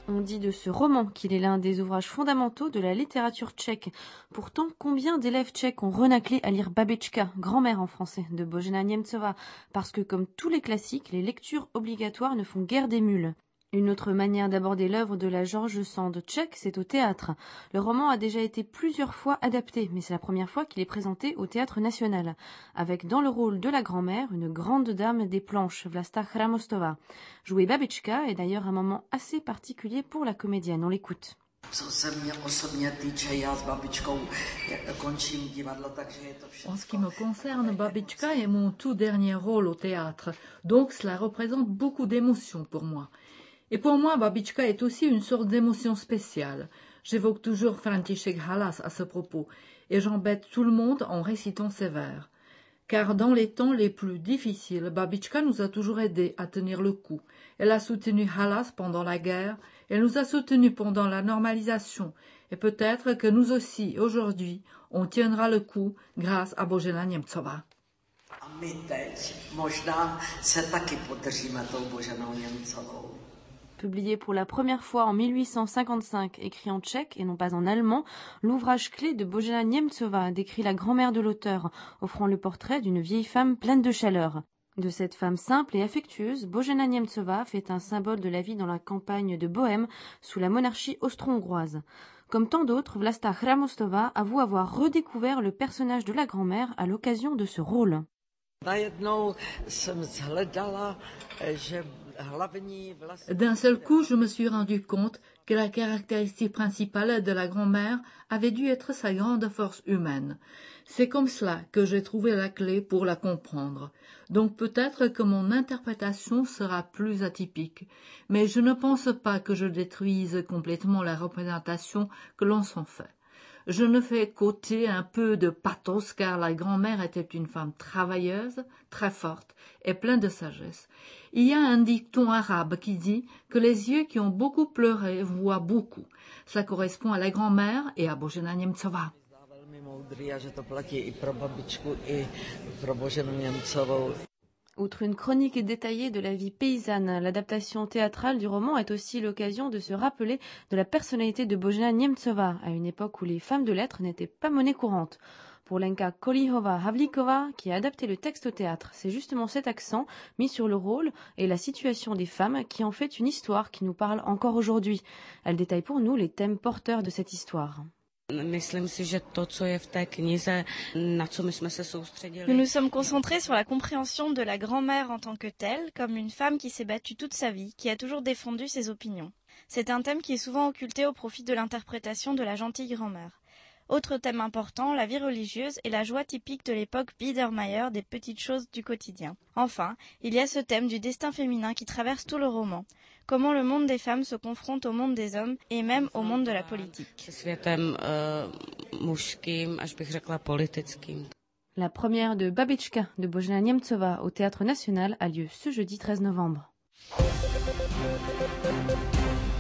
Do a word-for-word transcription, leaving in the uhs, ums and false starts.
On dit de ce roman qu'il est l'un des ouvrages fondamentaux de la littérature tchèque. Pourtant, combien d'élèves tchèques ont renâclé à lire Babečka, grand-mère en français, de Božena Němcová, parce que comme tous les classiques, les lectures obligatoires ne font guère des mules. Une autre manière d'aborder l'œuvre de la George Sand tchèque, c'est au théâtre. Le roman a déjà été plusieurs fois adapté, mais c'est la première fois qu'il est présenté au Théâtre National, avec dans le rôle de la grand-mère une grande dame des planches, Vlasta Chramostová. Jouer Babečka est d'ailleurs un moment assez particulier pour la comédienne. On l'écoute. En ce qui me concerne, Babečka est mon tout dernier rôle au théâtre, donc cela représente beaucoup d'émotions pour moi. Et pour moi, Babečka est aussi une sorte d'émotion spéciale. J'évoque toujours František Halas à ce propos, et j'embête tout le monde en récitant ses vers. Car dans les temps les plus difficiles, Babečka nous a toujours aidés à tenir le coup. Elle a soutenu Halas pendant la guerre, elle nous a soutenus pendant la normalisation, et peut-être que nous aussi, aujourd'hui, on tiendra le coup grâce à Božena Němcová. A my teď možná se taky podržíme tou Boženou Němcovou. Publié pour la première fois en mille huit cent cinquante-cinq, écrit en tchèque et non pas en allemand, l'ouvrage clé de Božena Němcová décrit la grand-mère de l'auteur, offrant le portrait d'une vieille femme pleine de chaleur. De cette femme simple et affectueuse, Božena Němcová fait un symbole de la vie dans la campagne de Bohême sous la monarchie austro-hongroise. Comme tant d'autres, Vlasta Chramostová avoue avoir redécouvert le personnage de la grand-mère à l'occasion de ce rôle. D'un seul coup, je me suis rendu compte que la caractéristique principale de la grand-mère avait dû être sa grande force humaine. C'est comme cela que j'ai trouvé la clé pour la comprendre. Donc peut-être que mon interprétation sera plus atypique, mais je ne pense pas que je détruise complètement la représentation que l'on s'en fait. Je ne fais qu'ôter un peu de pathos car la grand-mère était une femme travailleuse, très forte et pleine de sagesse. Il y a un dicton arabe qui dit que les yeux qui ont beaucoup pleuré voient beaucoup. Cela correspond à la grand-mère et à Božena Němcová. Outre une chronique détaillée de la vie paysanne, l'adaptation théâtrale du roman est aussi l'occasion de se rappeler de la personnalité de Božena Němcová, à une époque où les femmes de lettres n'étaient pas monnaie courante. Pour Lenka Kolíhová-Havlíková, qui a adapté le texte au théâtre, c'est justement cet accent mis sur le rôle et la situation des femmes qui en fait une histoire qui nous parle encore aujourd'hui. Elle détaille pour nous les thèmes porteurs de cette histoire. Nous nous sommes concentrés sur la compréhension de la grand-mère en tant que telle, comme une femme qui s'est battue toute sa vie, qui a toujours défendu ses opinions. C'est un thème qui est souvent occulté au profit de l'interprétation de la gentille grand-mère. Autre thème important, la vie religieuse et la joie typique de l'époque Biedermeier des petites choses du quotidien. Enfin, il y a ce thème du destin féminin qui traverse tout le roman. Comment le monde des femmes se confronte au monde des hommes et même au monde de la politique. La première de Babečka de Božena Němcová au Théâtre National a lieu ce jeudi treize novembre.